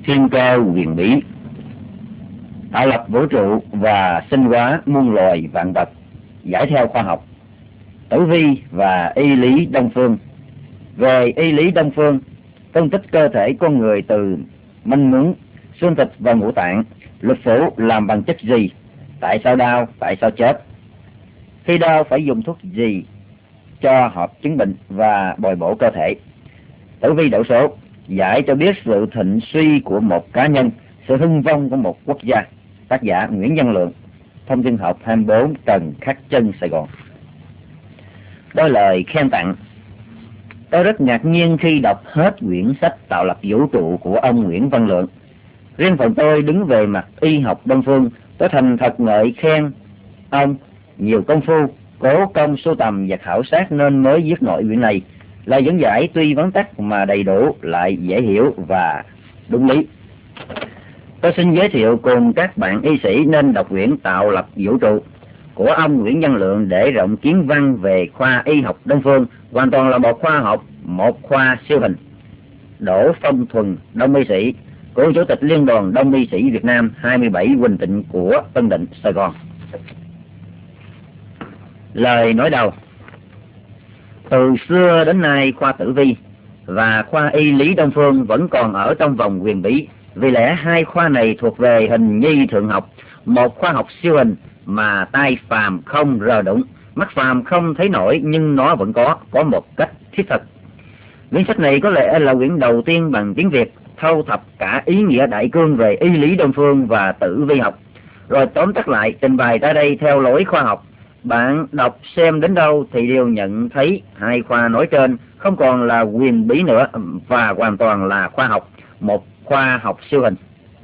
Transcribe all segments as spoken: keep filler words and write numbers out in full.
thiên cơ huyền bí, tạo lập vũ trụ và sinh hóa muôn loài vạn vật, giải theo khoa học. Tử vi và y lý Đông phương. Về y lý Đông phương, phân tích cơ thể con người từ manh mún, xương thịt và ngũ tạng, lục phủ làm bằng chất gì, tại sao đau, tại sao chết, khi đau phải dùng thuốc gì cho hợp chứng bệnh và bồi bổ cơ thể. Tử vi đổ số giải cho biết sự thịnh suy của một cá nhân, sự hưng vong của một quốc gia. Tác giả Nguyễn Văn Lượng, Thông tin học hai mươi bốn Trần Khắc Chân, Sài Gòn. Đôi lời khen tặng. Tôi rất ngạc nhiên khi đọc hết quyển sách Tạo lập vũ trụ của ông Nguyễn Văn Lượng. Riêng phần tôi đứng về mặt y học Đông phương, tôi thành thật ngợi khen ông nhiều công phu, cố công sưu tầm và khảo sát nên mới viết nội quyển này. Lời dẫn giải tuy vắn tắt mà đầy đủ, lại dễ hiểu và đúng lý. Tôi xin giới thiệu cùng các bạn y sĩ nên đọc quyển Tạo lập vũ trụ của ông Nguyễn Văn Lượng để rộng kiến văn về khoa y học Đông phương, hoàn toàn là một khoa học, một khoa siêu hình. Đỗ Phong Thuần, Đông y sĩ, cựu chủ tịch Liên đoàn Đông y sĩ Việt Nam, hai mươi bảy Quỳnh Tịnh của Tân Định, Sài Gòn. Lời nói đầu. Từ xưa đến nay, khoa tử vi và khoa y lý Đông phương vẫn còn ở trong vòng huyền bí, vì lẽ hai khoa này thuộc về hình nhi thượng học, một khoa học siêu hình mà tai phàm không rờ đụng, mắt phàm không thấy nổi, nhưng nó vẫn có, có một cách thiết thực. Quyển sách này có lẽ là quyển đầu tiên bằng tiếng Việt thâu thập cả ý nghĩa đại cương về y lý Đông phương và tử vi học, rồi tóm tắt lại trình bày tại đây theo lối khoa học. Bạn đọc xem đến đâu thì đều nhận thấy hai khoa nói trên không còn là huyền bí nữa và hoàn toàn là khoa học, một khoa học siêu hình.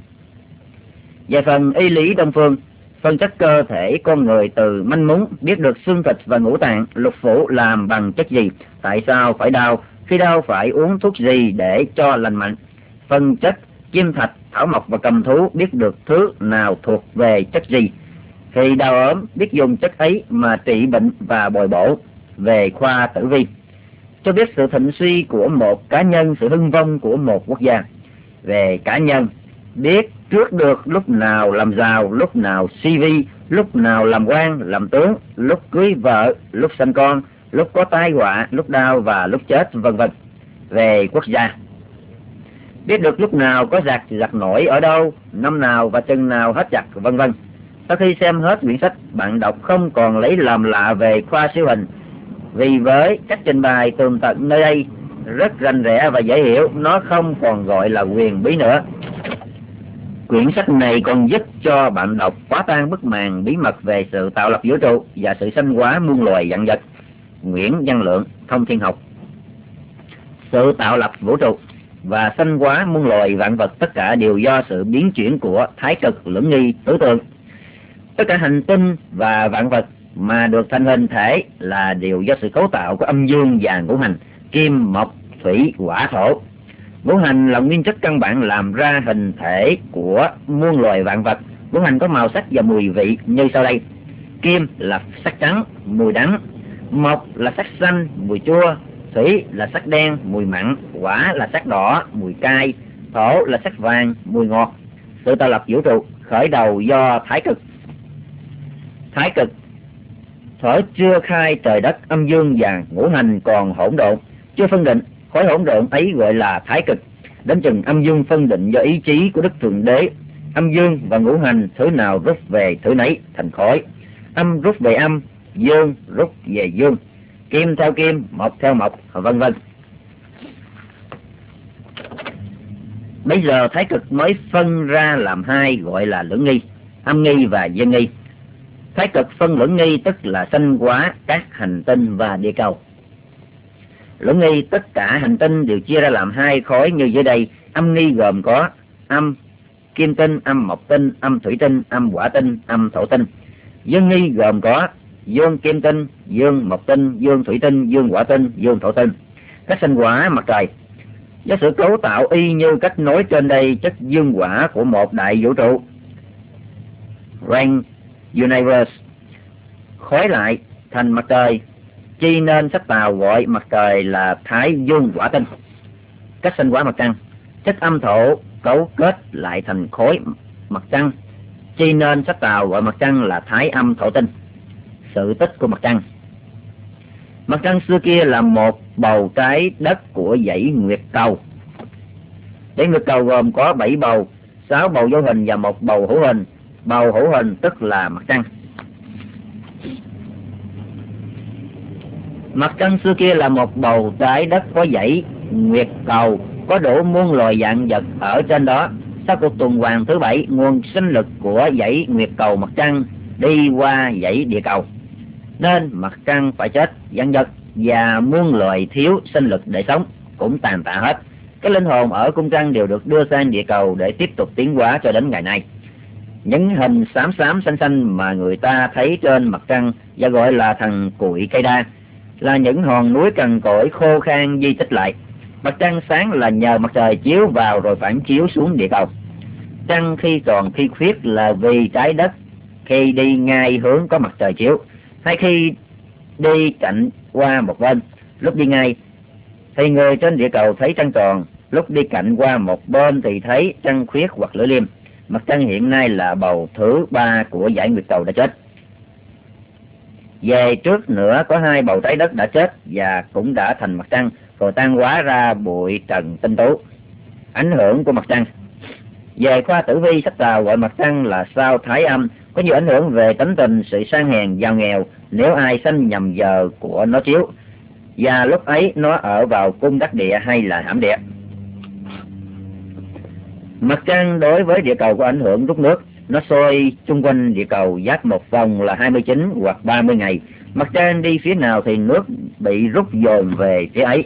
Về phần y lý Đông phương, phân tích cơ thể con người từ manh mún, biết được xương thịt và ngũ tạng, lục phủ làm bằng chất gì, tại sao phải đau, khi đau phải uống thuốc gì để cho lành mạnh. Phân chất kim thạch, thảo mộc và cầm thú, biết được thứ nào thuộc về chất gì, khi đau ốm biết dùng chất ấy mà trị bệnh và bồi bổ. Về khoa tử vi, cho biết sự thịnh suy của một cá nhân, sự hưng vong của một quốc gia. Về cá nhân, biết trước được lúc nào làm giàu, lúc nào suy vi, lúc nào làm quan, làm tướng, lúc cưới vợ, lúc sanh con, lúc có tai họa, lúc đau và lúc chết, vân vân. Về quốc gia, biết được lúc nào có giặc, giặc nổi ở đâu, năm nào và chừng nào hết giặc, vân vân. Sau khi xem hết quyển sách, bạn đọc không còn lấy làm lạ về khoa siêu hình, vì với cách trình bày tường tận nơi đây rất rành rẽ và dễ hiểu, nó không còn gọi là huyền bí nữa. Quyển sách này còn giúp cho bạn đọc phá tan bức màn bí mật về sự tạo lập vũ trụ và sự sanh hóa muôn loài vạn vật. Nguyễn Văn Lượng, Thông thiên học. Sự tạo lập vũ trụ và sanh hóa muôn loài vạn vật tất cả đều do sự biến chuyển của thái cực lưỡng nghi tứ tượng. Tất cả hành tinh và vạn vật mà được thành hình thể là đều do sự cấu tạo của âm dương và ngũ hành, kim, mộc, thủy, hỏa, thổ. Ngũ hành là nguyên chất căn bản làm ra hình thể của muôn loài vạn vật. Ngũ hành có màu sắc và mùi vị như sau đây. Kim là sắc trắng, mùi đắng. Mộc là sắc xanh, mùi chua. Thủy là sắc đen, mùi mặn. Hỏa là sắc đỏ, mùi cay. Thổ là sắc vàng, mùi ngọt. Sự tạo lập vũ trụ khởi đầu do thái cực. Thái cực thuở chưa khai trời đất, âm dương và ngũ hành còn hỗn độn, chưa phân định. Khối hỗn độn ấy gọi là thái cực. Đến chừng âm dương phân định do ý chí của Đức Thượng Đế, âm dương và ngũ hành thứ nào rút về thứ nấy thành khối. Âm rút về âm, dương rút về dương, kim theo kim, mộc theo mộc, vân vân. Bây giờ thái cực mới phân ra làm hai, gọi là lưỡng nghi, âm nghi và dương nghi. Thái cực phân lưỡng nghi tức là sanh hóa các hành tinh và địa cầu. Lưỡng nghi tất cả hành tinh đều chia ra làm hai khối như dưới đây. Âm nghi gồm có âm kim tinh, âm mộc tinh, âm thủy tinh, âm hỏa tinh, âm thổ tinh. Dương nghi gồm có dương kim tinh, dương mộc tinh, dương thủy tinh, dương hỏa tinh, dương thổ tinh. Cách sanh hóa mặt trời do sự cấu tạo y như cách nối trên đây, chất dương hỏa của một đại vũ trụ Grand Universe khối lại thành mặt trời, chi nên sách Tàu gọi mặt trời là Thái Dương Hỏa Tinh. Cách sinh hóa mặt trăng, chất âm thổ cấu kết lại thành khối mặt trăng, chi nên sách Tào gọi mặt trăng là Thái Âm Thổ Tinh. Sự tích của mặt trăng. Mặt trăng xưa kia là một bầu trái đất của dãy nguyệt cầu. Dãy nguyệt cầu gồm có bảy bầu, sáu bầu vô hình và một bầu hữu hình. Bầu hữu hình tức là mặt trăng. Mặt trăng xưa kia là một bầu trái đất có dãy nguyệt cầu, có đủ muôn loài dạng vật ở trên đó. Sau cuộc tuần hoàn thứ bảy, nguồn sinh lực của dãy nguyệt cầu mặt trăng đi qua dãy địa cầu, nên mặt trăng phải chết, vạn vật và muôn loài thiếu sinh lực để sống cũng tàn tạ hết. Các linh hồn ở cung trăng đều được đưa sang địa cầu để tiếp tục tiến hóa cho đến ngày nay. Những hình xám xám xanh xanh mà người ta thấy trên mặt trăng và gọi là thằng cuội cây đa là những hòn núi cằn cỗi khô khan di tích lại. Mặt trăng sáng là nhờ mặt trời chiếu vào rồi phản chiếu xuống địa cầu. Trăng khi tròn khi khuyết là vì trái đất khi đi ngay hướng có mặt trời chiếu, hay khi đi cạnh qua một bên. Lúc đi ngay thì người trên địa cầu thấy trăng tròn, lúc đi cạnh qua một bên thì thấy trăng khuyết hoặc lưỡi liềm. Mặt trăng hiện nay là bầu thứ ba của dải nguyệt cầu đã chết. Về trước nữa có hai bầu trái đất đã chết và cũng đã thành mặt trăng, rồi tan hóa ra bụi trần tinh tú. Ảnh hưởng của mặt trăng. Về khoa tử vi, sách Tào gọi mặt trăng là sao Thái Âm, có nhiều ảnh hưởng về tính tình, sự sang hèn, giàu nghèo nếu ai sanh nhầm giờ của nó chiếu, và lúc ấy nó ở vào cung đắc địa hay là hãm địa. Mặt trăng đối với địa cầu có ảnh hưởng rút nước. Nó xoay chung quanh địa cầu dát một vòng là hai mươi chín hoặc ba mươi ngày. Mặt trăng đi phía nào thì nước bị rút dồn về phía ấy.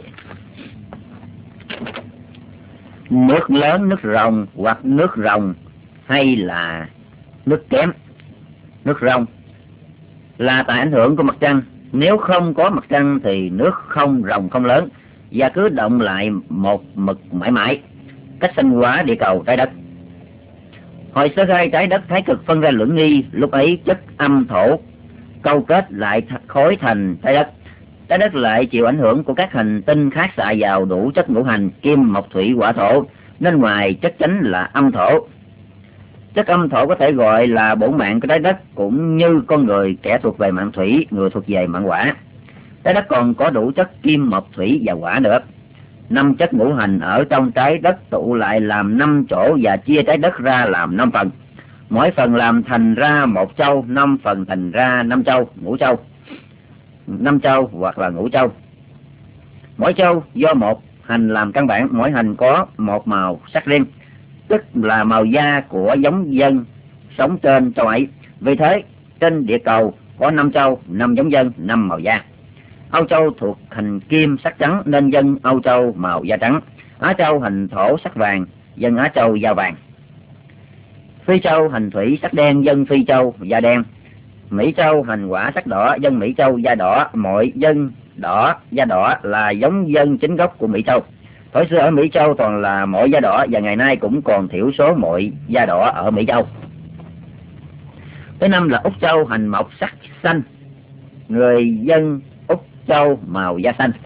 Nước lớn, nước ròng hoặc nước ròng hay là nước kém. Nước ròng là tại ảnh hưởng của mặt trăng. Nếu không có mặt trăng thì nước không ròng không lớn và cứ động lại một mực mãi mãi, cách sinh hóa địa cầu trái đất. Hồi sơ khai trái đất thái cực phân ra lưỡng nghi, lúc ấy chất âm thổ câu kết lại khối thành trái đất. Trái đất lại chịu ảnh hưởng của các hành tinh khác xạ vào đủ chất ngũ hành kim mộc thủy hỏa thổ, nên ngoài chất chánh là âm thổ. Chất âm thổ có thể gọi là bổn mạng của trái đất, cũng như con người, kẻ thuộc về mạng thủy, người thuộc về mạng hỏa. Trái đất còn có đủ chất kim mộc thủy và hỏa nữa. Năm chất ngũ hành ở trong trái đất tụ lại làm năm chỗ và chia trái đất ra làm năm phần. Mỗi phần làm thành ra một châu, năm phần thành ra năm châu, ngũ châu. Năm châu hoặc là ngũ châu. Mỗi châu do một hành làm căn bản, mỗi hành có một màu sắc riêng, tức là màu da của giống dân sống trên châu ấy. Vì thế trên địa cầu có năm châu, năm giống dân, năm màu da. Âu Châu thuộc hành kim sắc trắng nên dân Âu Châu màu da trắng. Á Châu hành thổ sắc vàng, dân Á Châu da vàng. Phi Châu hành thủy sắc đen, dân Phi Châu da đen. Mỹ Châu hành hỏa sắc đỏ, dân Mỹ Châu da đỏ. Mọi dân đỏ da đỏ là giống dân chính gốc của Mỹ Châu. Thời xưa ở Mỹ Châu toàn là mọi da đỏ và ngày nay cũng còn thiểu số mọi da đỏ ở Mỹ Châu. Thứ năm là Úc Châu hành mộc sắc xanh, người dân Úc Châu màu da xanh.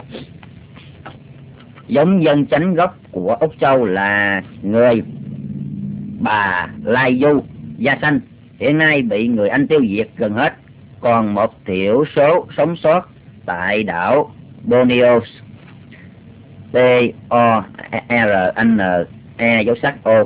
Giống dân chánh gốc của Úc Châu là người Bà Lai Du da xanh, hiện nay bị người Anh tiêu diệt gần hết, còn một thiểu số sống sót tại đảo Borneo. T O R N E dấu sắc O.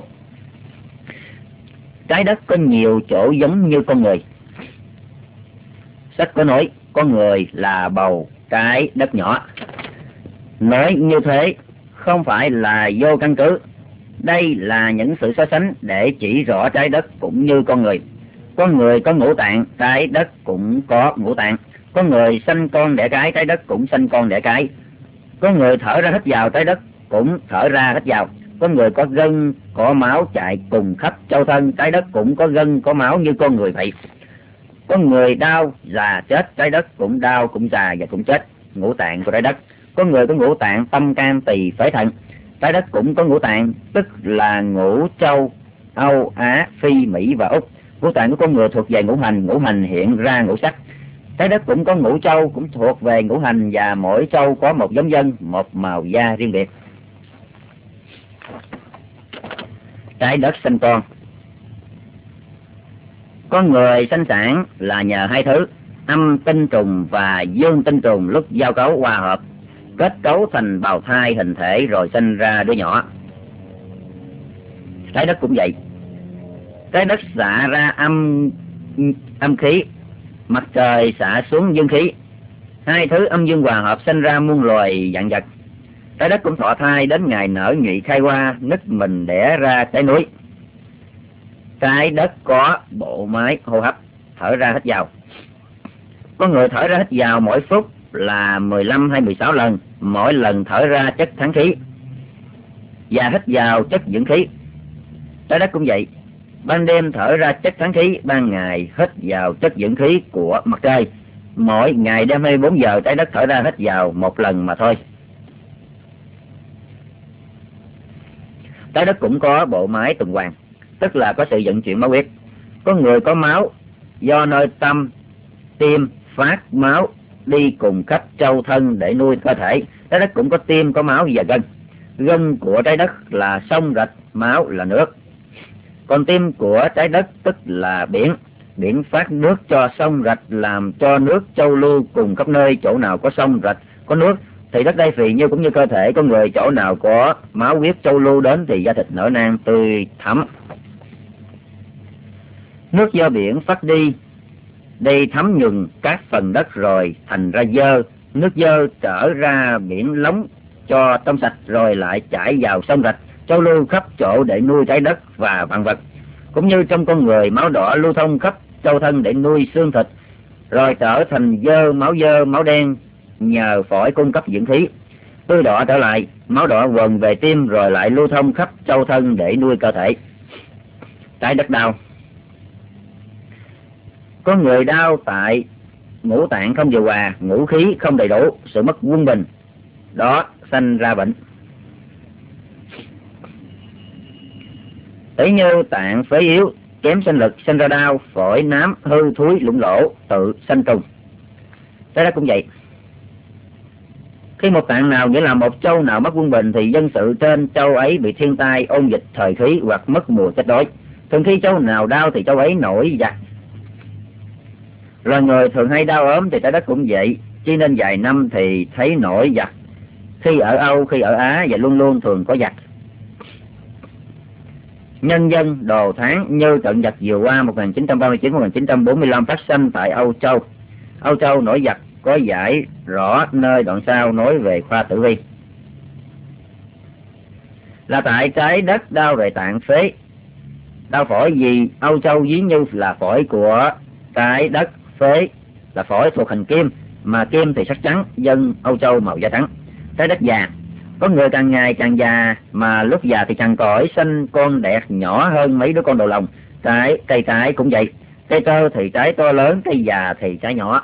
Trái đất có nhiều chỗ giống như con người. Sách có nói con người là bầu trái đất nhỏ. Nói như thế không phải là vô căn cứ. Đây là những sự so sánh để chỉ rõ trái đất cũng như con người. Con người có ngũ tạng, trái đất cũng có ngũ tạng. Con người sanh con đẻ cái, trái đất cũng sanh con đẻ cái. Có người thở ra hít vào, trái đất cũng thở ra hít vào. Có người có gân, có máu chạy cùng khắp châu thân, trái đất cũng có gân, có máu như con người vậy. Có người đau, già, chết, trái đất cũng đau, cũng già và cũng chết. Ngũ tạng của trái đất. Có người có ngũ tạng tâm can tỳ phế thận, trái đất cũng có ngũ tạng, tức là ngũ châu Âu, Á, Phi, Mỹ và Úc. Ngũ tạng của con người thuộc về ngũ hành, ngũ hành hiện ra ngũ sắc. Trái đất cũng có ngũ châu, cũng thuộc về ngũ hành và mỗi châu có một giống dân, một màu da riêng biệt. trái đất sinh con. Con người sinh sản là nhờ hai thứ, âm tinh trùng và dương tinh trùng lúc giao cấu hòa hợp, kết cấu thành bào thai hình thể rồi sinh ra đứa nhỏ. Trái đất cũng vậy. Trái đất xả ra âm âm khí, mặt trời xả xuống dương khí. Hai thứ âm dương hòa hợp sinh ra muôn loài vạn vật. Trái đất cũng thọ thai đến ngày nở nhụy khai hoa, nứt mình đẻ ra trái núi. Trái đất có bộ máy hô hấp, thở ra hít vào. Con người thở ra hít vào mỗi phút là mười lăm hay mười sáu lần, mỗi lần thở ra chất kháng khí và hít vào chất dưỡng khí. Trái đất cũng vậy. Ban đêm thở ra chất kháng khí, ban ngày hít vào chất dưỡng khí của mặt trời. Mỗi ngày đêm hai mươi bốn giờ trái đất thở ra hít vào một lần mà thôi. Trái đất cũng có bộ máy tuần hoàn, tức là có sự vận chuyển máu huyết. Con người có máu do nơi tâm, tim phát máu đi cùng khắp châu thân để nuôi cơ thể. Trái đất cũng có tim, có máu và gân. Gân của trái đất là sông rạch, máu là nước. Còn tim của trái đất tức là biển. Biển phát nước cho sông rạch, làm cho nước châu lưu cùng khắp nơi. Chỗ nào có sông rạch, có nước thì đất đai phì nhiêu, cũng như cơ thể con người, chỗ nào có máu huyết châu lưu đến thì da thịt nở nang tươi thắm. Nước do biển phát đi đi thấm nhuần các phần đất rồi thành ra dơ. Nước dơ trở ra biển lóng cho trong sạch, rồi lại chảy vào sông rạch châu lưu khắp chỗ để nuôi trái đất và vạn vật. Cũng như trong con người, máu đỏ lưu thông khắp châu thân để nuôi xương thịt, rồi trở thành dơ, máu dơ, máu đen nhờ phổi cung cấp dưỡng khí. Tươi đỏ trở lại, máu đỏ quần về tim rồi lại lưu thông khắp châu thân để nuôi cơ thể. Trái đất đau. Có người đau tại ngũ tạng không điều hòa, ngũ khí không đầy đủ, sự mất quân bình, đó sanh ra bệnh. Tỷ như tạng phế yếu, kém sinh lực, sinh ra đau, phổi nám, hư thúi, lủng lỗ, tự sanh trùng. Trái đất cũng vậy. Khi một tạng nào, nghĩa là một châu nào mất quân bình thì dân sự trên châu ấy bị thiên tai, ôn dịch, thời khí hoặc mất mùa chết đói. Thường khi châu nào đau thì châu ấy nổi giặc. Loài người thường hay đau ốm thì trái đất cũng vậy, chỉ nên vài năm thì thấy nổi giặc. Khi ở Âu, khi ở Á và luôn luôn thường có giặc. Nhân dân đồ tháng như trận giặc vừa qua một nghìn chín trăm ba mươi chín đến một nghìn chín trăm bốn mươi lăm phát sinh tại Âu Châu. Âu Châu nổi giặc có giải rõ nơi đoạn sau nói về khoa tử vi. Là tại trái đất đau về tạng phế, đau phổi vì Âu Châu ví như là phổi của trái đất, phế là phổi thuộc hình kim, mà kim thì sắc trắng, dân Âu Châu màu da trắng. Trái đất già, có người càng ngày càng già, mà lúc già thì càng cõi, sinh con đẹt nhỏ hơn mấy đứa con đầu lòng. Trái cây trái cũng vậy, cây cơ thì trái to lớn, cây già thì trái nhỏ.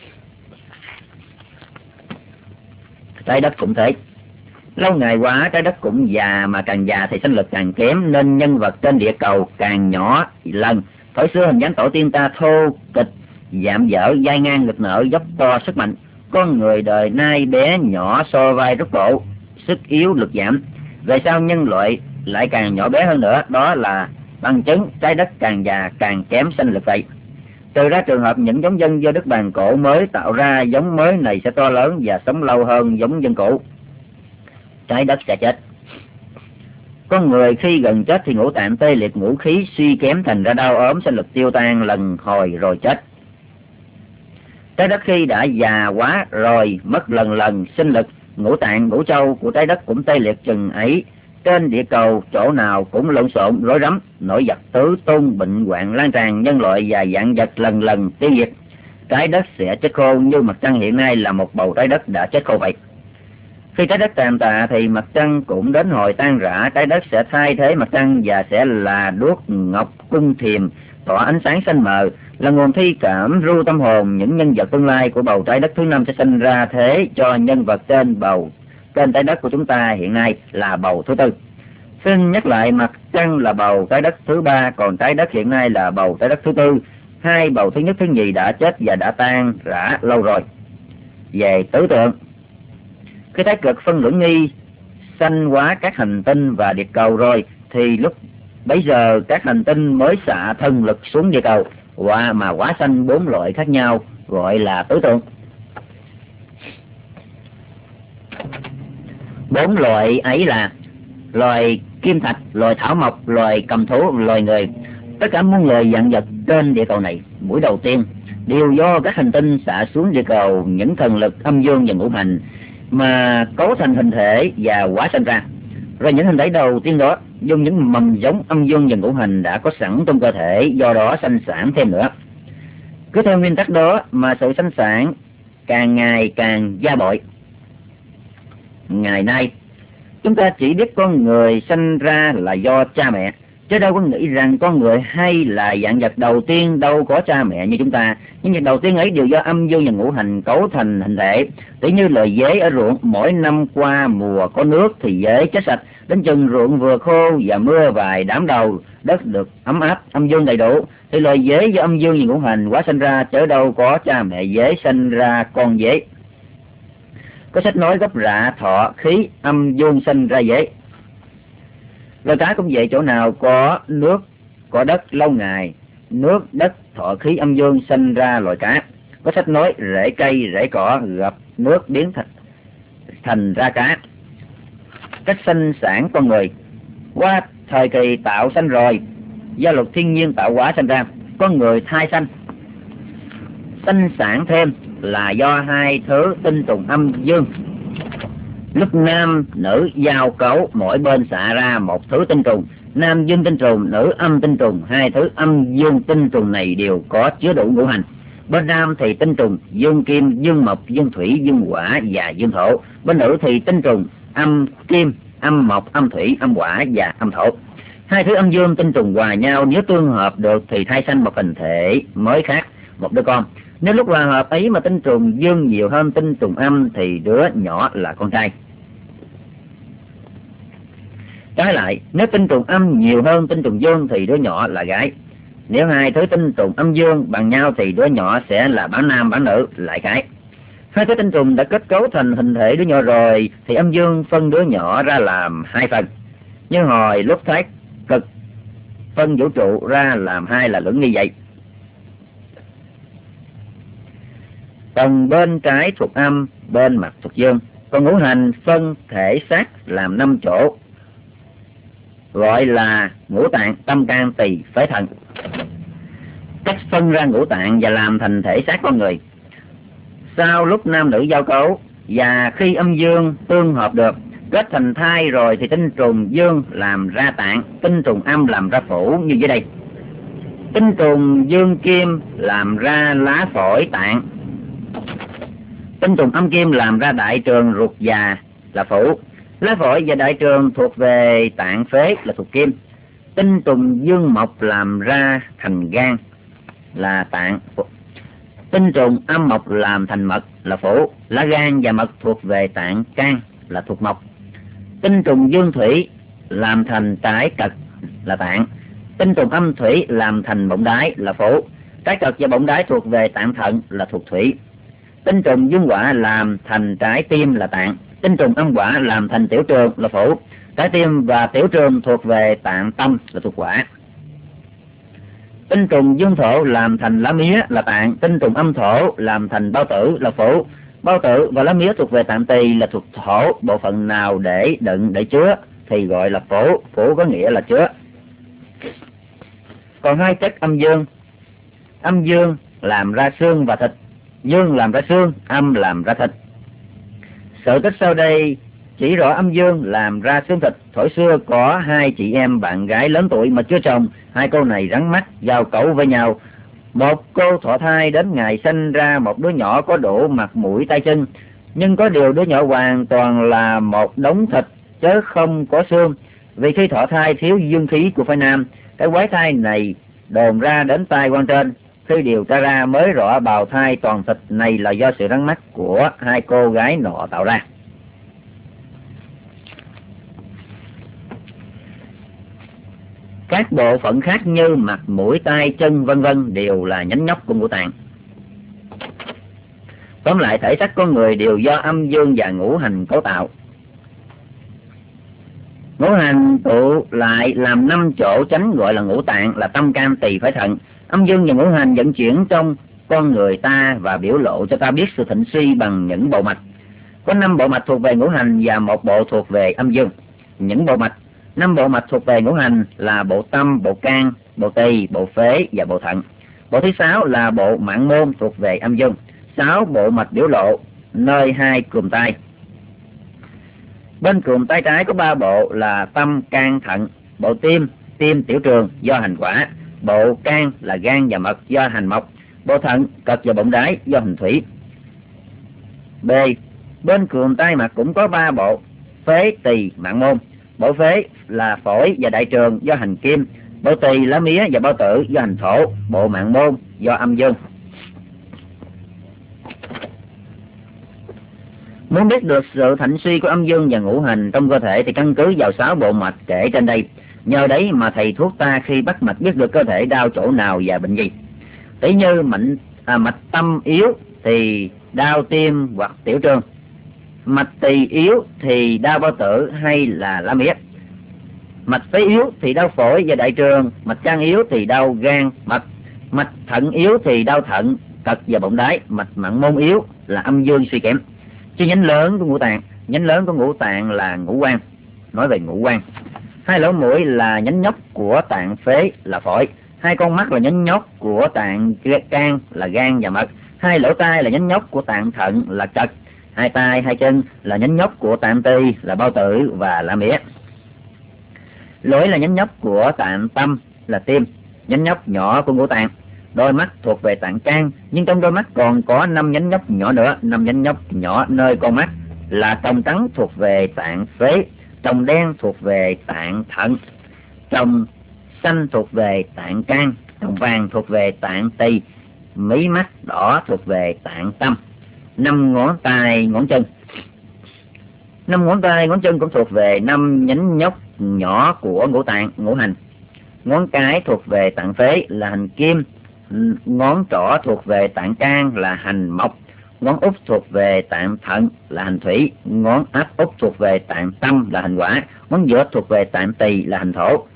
Trái đất cũng thế. Lâu ngày quá trái đất cũng già, mà càng già thì sinh lực càng kém, nên nhân vật trên địa cầu càng nhỏ lần. Thời xưa hình dáng tổ tiên ta thô kịch, dạm dở, dai ngang ngực nở, dốc to sức mạnh. Con người đời nay bé nhỏ, so vai rút bộ, sức yếu lực giảm. Về sau nhân loại lại càng nhỏ bé hơn nữa, đó là bằng chứng trái đất càng già càng kém sinh lực vậy. Trừ ra trường hợp những giống dân do Đức Bàn Cổ mới tạo ra, giống mới này sẽ to lớn và sống lâu hơn giống dân cũ. Trái đất sẽ chết. Con người khi gần chết thì ngũ tạng tê liệt, ngũ khí suy kém thành ra đau ốm, sinh lực tiêu tan lần hồi rồi chết. Trái đất khi đã già quá rồi mất lần lần sinh lực, ngũ tạng ngũ châu của trái đất cũng tê liệt chừng ấy. Trên địa cầu chỗ nào cũng lộn xộn rối rắm, nổi giặc tứ tung, bệnh hoạn lan tràn, nhân loại và vạn vật lần lần tiêu diệt. Trái đất sẽ chết khô như mặt trăng hiện nay là một bầu trái đất đã chết khô vậy. Khi trái đất tàn tạ thì mặt trăng cũng đến hồi tan rã, trái đất sẽ thay thế mặt trăng và sẽ là đuốc ngọc cung thiềm tỏa ánh sáng xanh mờ, là nguồn thi cảm ru tâm hồn những nhân vật tương lai của bầu trái đất thứ năm sẽ sinh ra thế cho nhân vật trên bầu trên trái đất của chúng ta hiện nay là bầu thứ tư. Xin nhắc lại, mặt trăng là bầu trái đất thứ ba, còn trái đất hiện nay là bầu trái đất thứ tư. Hai bầu thứ nhất thứ nhì đã chết và đã tan rã lâu rồi. Về tứ tượng, khi thái cực phân luận nghi sanh hóa các hành tinh và địa cầu rồi thì lúc Bấy giờ các hành tinh mới xạ thân lực xuống địa cầu và mà hóa sanh bốn loại khác nhau, gọi là tứ tượng. Bốn loại ấy là loài kim thạch, loài thảo mộc, loài cầm thú, loài người. Tất cả muôn loài vạn vật trên địa cầu này, buổi đầu tiên đều do các hành tinh xạ xuống địa cầu những thần lực âm dương và ngũ hành mà cấu thành hình thể và hóa sanh ra. Rồi những hình thể đầu tiên đó dùng những mầm giống âm dương và ngũ hành đã có sẵn trong cơ thể, do đó sanh sản thêm nữa. Cứ theo nguyên tắc đó mà sự sanh sản càng ngày càng gia bội. Ngày nay chúng ta chỉ biết con người sanh ra là do cha mẹ, chứ đâu có nghĩ rằng con người hay là dạng vật đầu tiên đâu có cha mẹ như chúng ta. Những vật đầu tiên ấy đều do âm dương và ngũ hành cấu thành hình thể. Tỷ như loài dế ở ruộng, mỗi năm qua mùa có nước thì dế chết sạch, đến chừng ruộng vừa khô và mưa vài đám đầu, đất được ấm áp, âm dương đầy đủ, thì loài dế do âm dương và ngũ hành hóa sinh ra, chớ đâu có cha mẹ dế sinh ra con dế. Có sách nói gốc rạ thọ khí âm dương sinh ra dế. Loài cá cũng vậy, chỗ nào có nước có đất lâu ngày, nước đất thọ khí âm dương sinh ra loài cá. Có sách nói rễ cây rễ cỏ gặp nước biến thành, thành ra cá. Cách sinh sản con người qua thời kỳ tạo sanh rồi, do luật thiên nhiên tạo hóa sinh ra, con người thai sanh sinh sản thêm là do hai thứ tinh trùng âm dương. Lúc nam nữ giao cấu, mỗi bên xạ ra một thứ tinh trùng, nam dương tinh trùng, nữ âm tinh trùng. Hai thứ âm dương tinh trùng này đều có chứa đủ ngũ hành. Bên nam thì tinh trùng dương kim, dương mộc, dương thủy, dương hỏa và dương thổ. Bên nữ thì tinh trùng âm kim, âm mộc, âm thủy, âm hỏa và âm thổ. Hai thứ âm dương tinh trùng hòa nhau, nếu tương hợp được thì thai sanh một hình thể mới khác, một đứa con. Nếu lúc hòa hợp ấy mà tinh trùng dương nhiều hơn tinh trùng âm thì đứa nhỏ là con trai. Trái lại, nếu tinh trùng âm nhiều hơn tinh trùng dương thì đứa nhỏ là gái. Nếu hai thứ tinh trùng âm dương bằng nhau thì đứa nhỏ sẽ là bán nam bán nữ, lại cái. Hai thứ tinh trùng đã kết cấu thành hình thể đứa nhỏ rồi thì âm dương phân đứa nhỏ ra làm hai phần. Như hồi lúc thái cực phân vũ trụ ra làm hai là lưỡng như vậy. Phần bên trái thuộc âm, bên mặt thuộc dương. Còn ngũ hành phân thể xác làm năm chỗ, gọi là ngũ tạng, tâm can, tỳ, phế, thận. Cách phân ra ngũ tạng và làm thành thể xác con người. Sau lúc nam nữ giao cấu và khi âm dương tương hợp được, kết thành thai rồi thì tinh trùng dương làm ra tạng, tinh trùng âm làm ra phủ như dưới đây. Tinh trùng dương kim làm ra lá phổi tạng, tinh trùng âm kim làm ra đại trường ruột già là phủ. Lá phổi và đại trường thuộc về tạng phế là thuộc kim. Tinh trùng dương mộc làm ra thành gan là tạng. Tinh trùng âm mộc làm thành mật là phủ. Lá gan và mật thuộc về tạng can là thuộc mộc. Tinh trùng dương thủy làm thành trái cật là tạng. Tinh trùng âm thủy làm thành bọng đái là phủ. Trái cật và bọng đái thuộc về tạng thận là thuộc thủy. Tinh trùng dương hỏa làm thành trái tim là tạng. Tinh trùng âm hỏa làm thành tiểu trường là phủ. Trái tim và tiểu trường thuộc về tạng tâm là thuộc hỏa. Tinh trùng dương thổ làm thành lá mía là tạng. Tinh trùng âm thổ làm thành bao tử là phủ. Bao tử và lá mía thuộc về tạng tỳ là thuộc thổ. Bộ phận nào để đựng để chứa thì gọi là phủ. Phủ có nghĩa là chứa. Còn hai chất âm dương, âm dương làm ra xương và thịt, dương làm ra xương, âm làm ra thịt. Sự tích sau đây chỉ rõ âm dương làm ra xương thịt. Thổi xưa có hai chị em bạn gái lớn tuổi mà chưa chồng. Hai cô này rắn mắt giao cấu với nhau. Một cô thọ thai đến ngày sinh ra một đứa nhỏ có đủ mặt mũi tay chân, nhưng có điều đứa nhỏ hoàn toàn là một đống thịt chứ không có xương. Vì khi thọ thai thiếu dương khí của phái nam, cái quái thai này đồn ra đến tai quan trên. Khi điều tra ra mới rõ bào thai toàn thịt này là do sự rắn mắt của hai cô gái nọ tạo ra. Các bộ phận khác như mặt, mũi, tai, chân vân vân đều là nhánh nhóc của ngũ tạng. Tóm lại, thể xác con người đều do âm dương và ngũ hành cấu tạo. Ngũ hành tụ lại làm năm chỗ chánh gọi là ngũ tạng, là tâm can tỳ phế thận. Âm dương và ngũ hành vận chuyển trong con người ta và biểu lộ cho ta biết sự thịnh suy bằng những bộ mạch. Có năm bộ mạch thuộc về ngũ hành và một bộ thuộc về âm dương. Những bộ mạch, năm bộ mạch thuộc về ngũ hành là bộ tâm, bộ can, bộ tỳ, bộ phế và bộ thận. Bộ thứ sáu là bộ mạng môn thuộc về âm dương. Sáu bộ mạch biểu lộ nơi hai cườm tay. Bên cườm tay trái có ba bộ là tâm, can, thận. Bộ tim, tim tiểu trường do hành quả. Bộ can là gan và mật do hành mộc. Bộ thận, cật và bụng đáy do hành thủy. B. Bên cườm tay mặt cũng có ba bộ phế, tỳ, mạng môn. Bộ phế là phổi và đại trường do hành kim. Bộ tỳ lá mía và bao tử do hành thổ. Bộ mạng môn do âm dương. Muốn biết được sự thịnh suy của âm dương và ngũ hành trong cơ thể thì căn cứ vào sáu bộ mạch kể trên đây. Nhờ đấy mà thầy thuốc ta khi bắt mạch biết được cơ thể đau chỗ nào và bệnh gì. Tỷ như mệnh à, mạch tâm yếu thì đau tim hoặc tiểu trường, mạch tỳ yếu thì đau bao tử hay là lá mía, mạch phế yếu thì đau phổi và đại trường, mạch can yếu thì đau gan, mật, mạch thận yếu thì đau thận, cật và bụng đáy, mạch mạng môn yếu là âm dương suy kém. Chứ nhánh lớn của ngũ tạng, nhánh lớn của ngũ tạng là ngũ quan. Nói về ngũ quan, hai lỗ mũi là nhánh nhóc của tạng phế là phổi, hai con mắt là nhánh nhóc của tạng can là gan và mật, hai lỗ tai là nhánh nhóc của tạng thận là cật, hai tay hai chân là nhánh nhóc của tạng tỳ là bao tử và lá mía. Lưỡi là nhánh nhóc của tạng tâm là tim, nhánh nhóc nhỏ của ngũ tạng. Đôi mắt thuộc về tạng can, nhưng trong đôi mắt còn có năm nhánh nhóc nhỏ nữa. Năm nhánh nhóc nhỏ nơi con mắt là tròng trắng thuộc về tạng phế, tròng đen thuộc về tạng thận, tròng xanh thuộc về tạng can, tròng vàng thuộc về tạng tỳ, mí mắt đỏ thuộc về tạng tâm. Năm ngón tay ngón chân, năm ngón tay ngón chân cũng thuộc về năm nhánh nhóc nhỏ của ngũ tạng ngũ hành. Ngón cái thuộc về tạng phế là hành kim, ngón trỏ thuộc về tạng can là hành mộc, ngón út thuộc về tạng thận là hành thủy, ngón áp út thuộc về tạng tâm là hành hỏa, ngón giữa thuộc về tạng tỳ là hành thổ.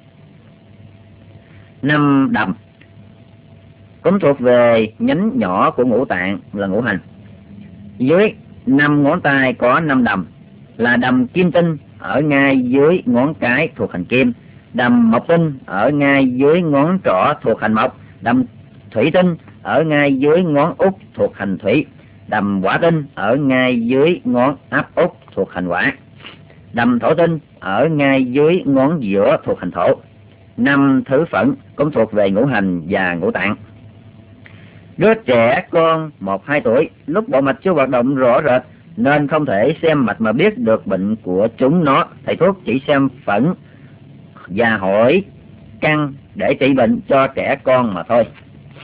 Năm đầm cũng thuộc về nhánh nhỏ của ngũ tạng là ngũ hành. Dưới năm ngón tay có năm đầm là đầm kim tinh ở ngay dưới ngón cái thuộc hành kim, đầm mộc tinh ở ngay dưới ngón trỏ thuộc hành mộc, đầm thủy tinh ở ngay dưới ngón út thuộc hành thủy, đầm hỏa tinh ở ngay dưới ngón áp út thuộc hành hỏa, đầm thổ tinh ở ngay dưới ngón giữa thuộc hành thổ. Năm thứ phận cũng thuộc về ngũ hành và ngũ tạng. Đứa trẻ con một hai tuổi lúc bộ mạch chưa hoạt động rõ rệt nên không thể xem mạch mà biết được bệnh của chúng nó. Thầy thuốc chỉ xem phận và hỏi căn để trị bệnh cho trẻ con mà thôi.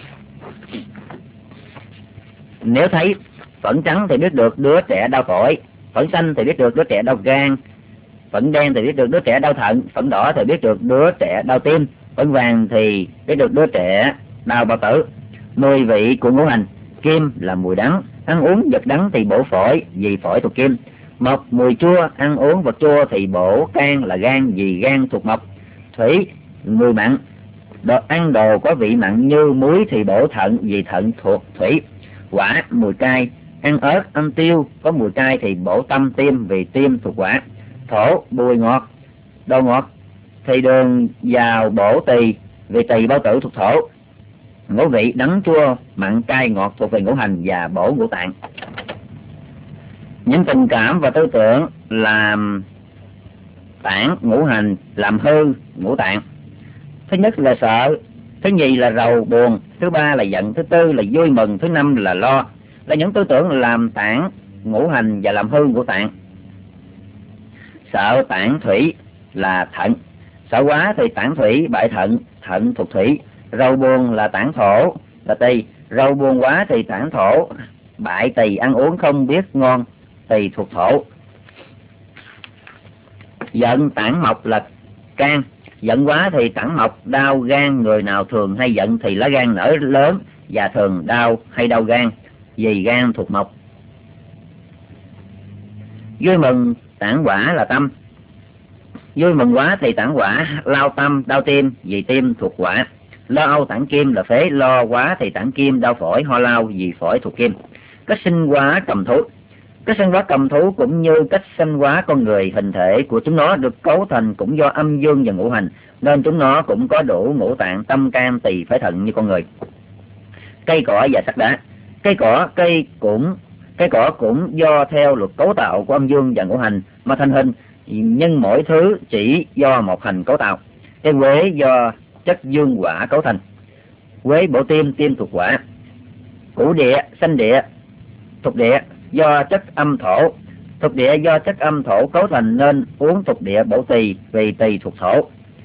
Nếu thấy phận trắng thì biết được đứa trẻ đau phổi, phận xanh thì biết được đứa trẻ đau gan, phận đen thì biết được đứa trẻ đau thận, phận đỏ thì biết được đứa trẻ đau tim, phận vàng thì biết được đứa trẻ đau bao tử. Mùi vị của ngũ hành, kim là mùi đắng, ăn uống vật đắng thì bổ phổi vì phổi thuộc kim. Mộc mùi chua, ăn uống vật chua thì bổ can là gan vì gan thuộc mộc. Thủy mùi mặn, đồ ăn đồ có vị mặn như muối thì bổ thận vì thận thuộc thủy. Hỏa mùi cay, ăn ớt ăn tiêu có mùi cay thì bổ tâm tim vì tim thuộc hỏa. Thổ mùi ngọt, đồ ngọt thì đường vào bổ tỳ vì tỳ bao tử thuộc thổ. Ngũ vị đắng chua mặn cay ngọt thuộc về ngũ hành và bổ ngũ tạng. Những tình cảm và tư tưởng làm tản ngũ hành, làm hư ngũ tạng. Thứ nhất là sợ, thứ nhì là rầu buồn, thứ ba là giận, thứ tư là vui mừng, thứ năm là lo, là những tư tưởng làm tản ngũ hành và làm hư ngũ tạng. Sợ tản thủy là thận, sợ quá thì tản thủy bại thận, thận thuộc thủy. Rầu buồn là tản thổ là tỳ, rầu buồn quá thì tản thổ bại tỳ, ăn uống không biết ngon, tỳ thuộc thổ. Giận tản mộc là can, giận quá thì tản mộc đau gan, người nào thường hay giận thì lá gan nở lớn và thường đau hay đau gan vì gan thuộc mộc. Vui mừng tản hỏa là tâm, Vui mừng quá thì tản hỏa, lao tâm, đau tim vì tim thuộc hỏa. Lo âu tản kim là phế, lo quá thì tản kim, đau phổi, ho lao vì phổi thuộc kim. Cách sinh hóa cầm thú. Cách sinh hóa cầm thú cũng như cách sinh hóa con người, hình thể của chúng nó được cấu thành cũng do âm dương và ngũ hành, nên chúng nó cũng có đủ ngũ tạng, tâm can, tỳ phế thận như con người. Cây cỏ và sắt đá. Cây cỏ, cây cũng cây cỏ cũng do theo luật cấu tạo của âm dương và ngũ hành mà thành hình, nhưng mỗi thứ chỉ do một hành cấu tạo. Cây quế do chất dương hỏa cấu thành. Quế bổ tim, tim thuộc hỏa. Củ địa, xanh địa, thuộc địa do chất âm thổ. Thuộc địa do chất âm thổ cấu thành nên uống thuộc địa bổ tỳ, vì tỳ thuộc thổ.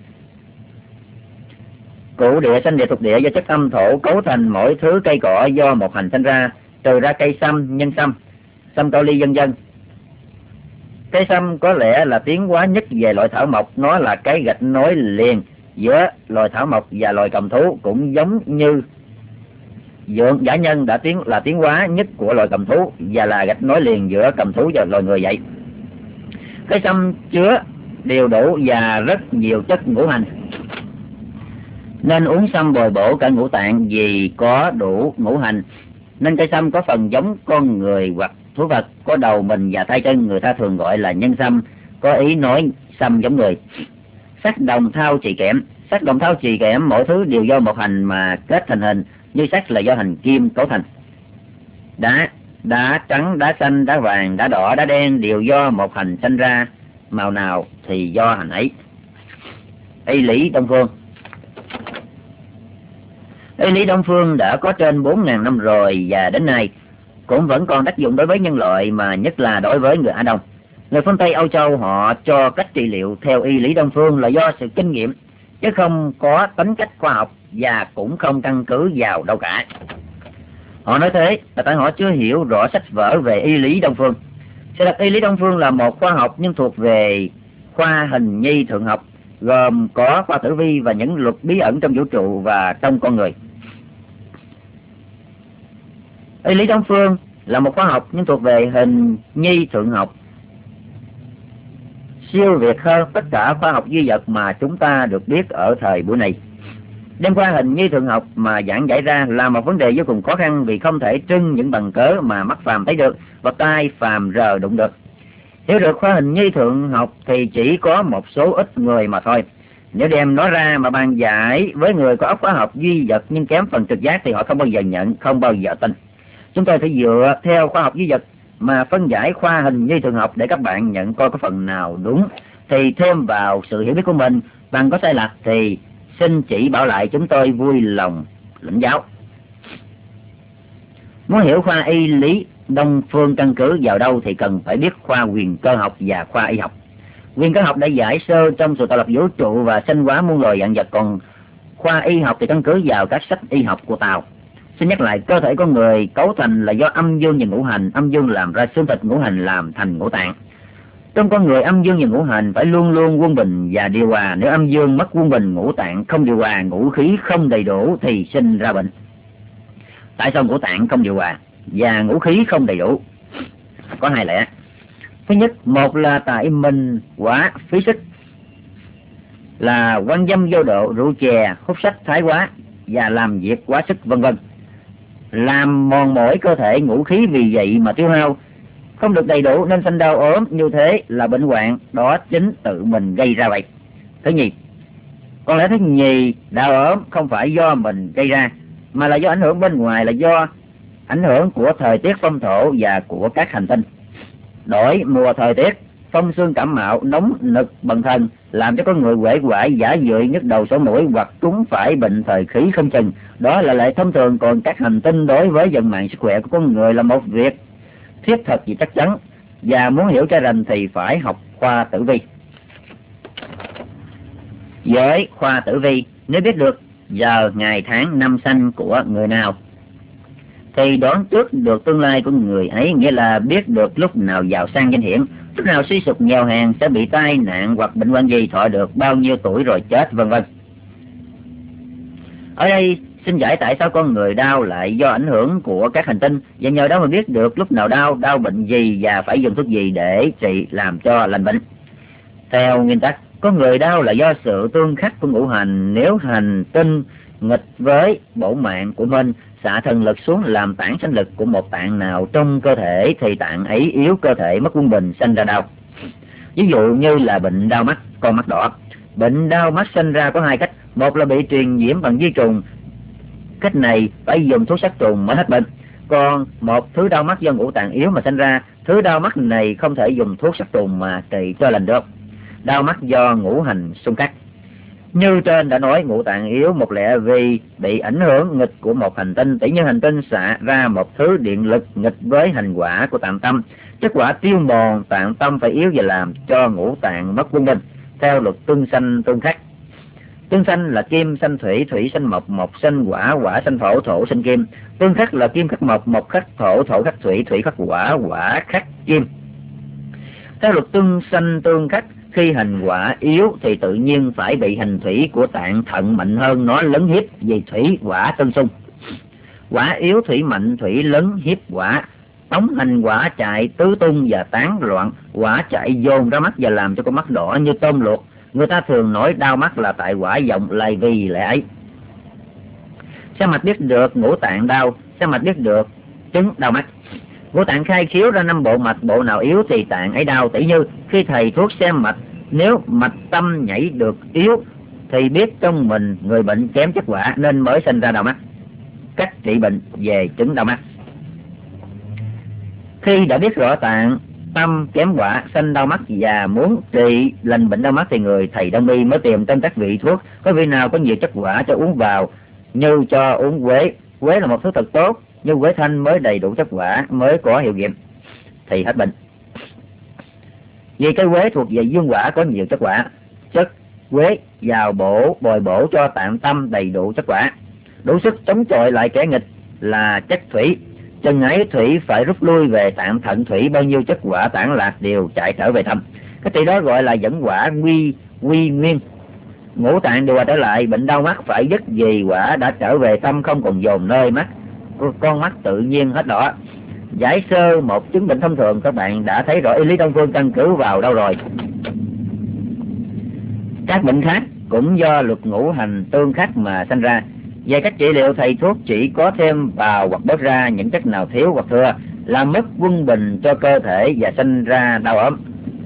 Củ địa, xanh địa, thuộc địa do chất âm thổ cấu thành. Mỗi thứ cây cỏ do một hành sinh ra, trừ ra cây sâm, nhân sâm, sâm cao ly vân vân. Cây sâm có lẽ là tiến hóa nhất về loại thảo mộc, nó là cái gạch nối liền giữa loài thảo mộc và loài cầm thú, cũng giống như dượng giả nhân đã tiến là tiến hóa nhất của loài cầm thú và là gạch nối liền giữa cầm thú và loài người vậy. Cây sâm chứa đều đủ và rất nhiều chất ngũ hành, nên uống sâm bồi bổ cả ngũ tạng, vì có đủ ngũ hành nên cây sâm có phần giống con người hoặc thú vật, có đầu, mình và tay chân, người ta thường gọi là nhân sâm, có ý nói sâm giống người. Sắt đồng thau chì kẽm. Sắt đồng thau chì kẽm mỗi thứ đều do một hành mà kết thành hình, như sắt là do hành kim cấu thành. Đá, đá trắng, đá xanh, đá vàng, đá đỏ, đá đen đều do một hành sinh ra, màu nào thì do hành ấy. Y lý Đông Phương. Y lý Đông Phương đã có trên bốn ngàn năm rồi và đến nay cũng vẫn còn tác dụng đối với nhân loại, mà nhất là đối với người Á Đông. Người phương Tây Âu Châu họ cho cách trị liệu theo y lý Đông Phương là do sự kinh nghiệm, chứ không có tính cách khoa học và cũng không căn cứ vào đâu cả. Họ nói thế là tại họ chưa hiểu rõ sách vở về y lý Đông Phương. Sự thật y lý Đông Phương là một khoa học nhưng thuộc về khoa hình nhi thượng học, gồm có khoa tử vi và những luật bí ẩn trong vũ trụ và trong con người. Y lý Đông Phương là một khoa học nhưng thuộc về hình nhi thượng học, siêu việt hơn tất cả khoa học duy vật mà chúng ta được biết ở thời buổi này. Đem khoa hình nhi thượng học mà giảng giải ra là một vấn đề vô cùng khó khăn, vì không thể trưng những bằng cớ mà mắt phàm thấy được và tai phàm rờ đụng được. Hiểu được khoa hình nhi thượng học thì chỉ có một số ít người mà thôi. Nếu đem nó ra mà bàn giải với người có óc khoa học duy vật nhưng kém phần trực giác thì họ không bao giờ nhận, không bao giờ tin. Chúng tôi phải dựa theo khoa học duy vật mà phân giải khoa hình nhi thượng học để các bạn nhận coi có phần nào đúng thì thêm vào sự hiểu biết của mình, bằng có sai lạc thì xin chỉ bảo lại, chúng tôi vui lòng lĩnh giáo. Muốn hiểu khoa y lý Đông Phương căn cứ vào đâu thì cần phải biết khoa huyền cơ học và khoa y học. Huyền cơ học đã giải sơ trong sự tạo lập vũ trụ và sinh hóa muôn loài vạn vật, còn khoa y học thì căn cứ vào các sách y học của Tàu. Xin nhắc lại, cơ thể con người cấu thành là do âm dương và ngũ hành, âm dương làm ra xương thịt, ngũ hành làm thành ngũ tạng. Trong con người âm dương và ngũ hành phải luôn luôn quân bình và điều hòa. Nếu âm dương mất quân bình, ngũ tạng không điều hòa, ngũ khí không đầy đủ thì sinh ra bệnh. Tại sao ngũ tạng không điều hòa và ngũ khí không đầy đủ? Có hai lẽ. Thứ nhất, một là tại mình quá phí sức, là quan dâm vô độ, rượu chè, hút sách thái quá và làm việc quá sức vân vân, làm mòn mỏi cơ thể, ngũ khí vì vậy mà tiêu hao không được đầy đủ nên sanh đau ốm, như thế là bệnh hoạn, đó chính tự mình gây ra vậy. Thứ nhì, còn lẽ thứ nhì, đau ốm không phải do mình gây ra mà là do ảnh hưởng bên ngoài, là do ảnh hưởng của thời tiết phong thổ và của các hành tinh. Đổi mùa thời tiết, phong sương cảm mạo, nóng nực bần thần làm cho con người uể oải, giả dưỡi, nhức đầu sổ mũi hoặc trúng phải bệnh thời khí không chừng. Đó là lẽ thông thường, còn các hành tinh đối với vận mạng sức khỏe của con người là một việc thiết thực và chắc chắn, và muốn hiểu cho rành thì phải học khoa tử vi. Với khoa tử vi, nếu biết được giờ, ngày, tháng, năm sanh của người nào thì đoán trước được tương lai của người ấy, nghĩa là biết được lúc nào giàu sang danh hiển, lúc nào suy sụp nghèo hèn, sẽ bị tai nạn hoặc bệnh hoạn gì, thọ được bao nhiêu tuổi rồi chết, vân vân. Ở đây xin giải tại sao con người đau lại do ảnh hưởng của các hành tinh, và nhờ đó mà biết được lúc nào đau, đau bệnh gì và phải dùng thuốc gì để trị làm cho lành bệnh. Theo nguyên tắc, Có người đau là do sự tương khắc của ngũ hành. Nếu hành tinh nghịch với bổ mạng của mình, xạ thần lực xuống làm tản sanh lực của một tạng nào trong cơ thể, thì tạng ấy yếu, cơ thể mất quân bình, sanh ra đau. Ví dụ như là bệnh đau mắt, con mắt đỏ. Bệnh đau mắt sanh ra có hai cách: một là bị truyền nhiễm bằng vi trùng, cách này phải dùng thuốc sát trùng mới hết bệnh. Còn một thứ đau mắt do ngũ tạng yếu mà sanh ra, thứ đau mắt này không thể dùng thuốc sát trùng mà trị cho lành được. Đau mắt do ngũ hành xung khắc. Như trên đã nói, ngũ tạng yếu một lẽ vì bị ảnh hưởng nghịch của một hành tinh, tỷ như hành tinh xạ ra một thứ điện lực nghịch với hành quả của tạng tâm. Chất quả tiêu mòn, tạng tâm phải yếu và làm cho ngũ tạng mất quân bình, theo luật tương sanh tương khắc. Tương sanh là kim sanh thủy, thủy sanh mộc, mộc sanh hỏa, hỏa sanh thổ, thổ sanh kim. Tương khắc là kim khắc mộc, mộc khắc thổ, thổ khắc thủy, thủy khắc hỏa, hỏa khắc kim. Theo luật tương sanh tương khắc, khi hành hỏa yếu thì tự nhiên phải bị hành thủy của tạng thận mạnh hơn nó lấn hiếp, vì thủy hỏa tương xung. Hỏa yếu thủy mạnh, thủy lấn hiếp hỏa, tống hành hỏa chạy tứ tung và tán loạn, hỏa chạy dồn ra mắt và làm cho con mắt đỏ như tôm luộc. Người ta thường nói đau mắt là tại hỏa vọng, lại vì lẽ ấy. Sao mạch biết được ngũ tạng đau? Sao mạch biết được chứng đau mắt? Ngũ tạng khai khiếu ra năm bộ mạch, bộ nào yếu thì tạng ấy đau. Tỷ như khi thầy thuốc xem mạch, nếu mạch tâm nhảy được yếu thì biết trong mình người bệnh kém chất hỏa nên mới sinh ra đau mắt. Cách trị bệnh về chứng đau mắt: khi đã biết rõ tạng tâm kém hỏa sanh đau mắt và muốn trị lành bệnh đau mắt thì người thầy đông y mới tìm trong các vị thuốc có vị nào có nhiều chất hỏa cho uống vào, như cho uống quế. Quế là một thứ thật tốt, nhưng quế thanh mới đầy đủ chất hỏa mới có hiệu nghiệm thì hết bệnh. Vì cây quế thuộc về dương hỏa có nhiều chất hỏa, chất quế vào bổ bồi bổ cho tạng tâm đầy đủ chất hỏa, đủ sức chống chọi lại kẻ nghịch là chất thủy. Chân ấy thủy phải rút lui về tạng thận, thủy bao nhiêu chất hỏa tản lạc đều chạy trở về tâm. Cái trị đó gọi là dẫn hỏa quy quy nguyên. Ngũ tạng đều trở lại, bệnh đau mắt phải dứt vì hỏa đã trở về tâm, không còn dồn nơi mắt, con mắt tự nhiên hết đỏ. Giải sơ một chứng bệnh thông thường, các bạn đã thấy rõ y lý Đông phương căn cứ vào đâu rồi. Các bệnh khác cũng do luật ngũ hành tương khắc mà sanh ra. Về cách trị liệu, thầy thuốc chỉ có thêm vào hoặc bớt ra những chất nào thiếu hoặc thừa, làm mất quân bình cho cơ thể và sinh ra đau ốm.